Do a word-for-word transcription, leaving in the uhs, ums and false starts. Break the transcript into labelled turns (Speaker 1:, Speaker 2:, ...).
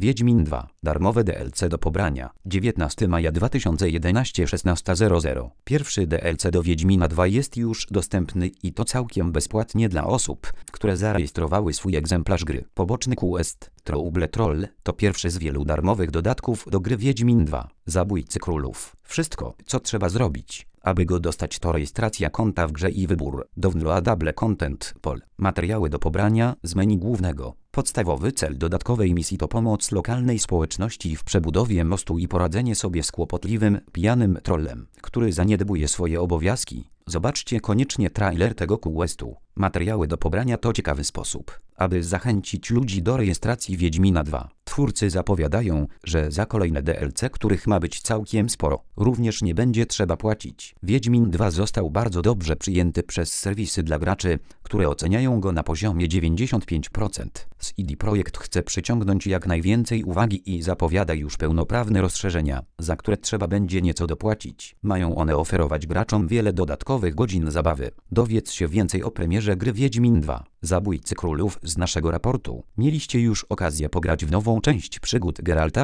Speaker 1: Wiedźmin dwa. Darmowe D L C do pobrania. dziewiętnastego maja dwa tysiące jedenastego szesnasta zero zero. Pierwszy D L C do Wiedźmina dwa jest już dostępny i to całkiem bezpłatnie dla osób, które zarejestrowały swój egzemplarz gry. Poboczny quest Trouble Troll to pierwszy z wielu darmowych dodatków do gry Wiedźmin dwa. Zabójcy królów. Wszystko, co trzeba zrobić, aby go dostać, to rejestracja konta w grze i wybór Downloadable Content Pool. Materiały do pobrania z menu głównego. Podstawowy cel dodatkowej misji to pomoc lokalnej społeczności w przebudowie mostu i poradzenie sobie z kłopotliwym, pijanym trollem, który zaniedbuje swoje obowiązki. Zobaczcie koniecznie trailer tego questu. Materiały do pobrania to ciekawy sposób, aby zachęcić ludzi do rejestracji Wiedźmina dwa. Twórcy zapowiadają, że za kolejne D L C, których ma być całkiem sporo, również nie będzie trzeba płacić. Wiedźmin dwa został bardzo dobrze przyjęty przez serwisy dla graczy, które oceniają go na poziomie dziewięćdziesiąt pięć procent. C D Projekt chce przyciągnąć jak najwięcej uwagi i zapowiada już pełnoprawne rozszerzenia, za które trzeba będzie nieco dopłacić. Mają one oferować graczom wiele dodatkowych godzin zabawy. Dowiedz się więcej o premierze gry Wiedźmin dwa. Zabójcy królów z naszego raportu. Mieliście już okazję pograć w nową część przygód Geralta?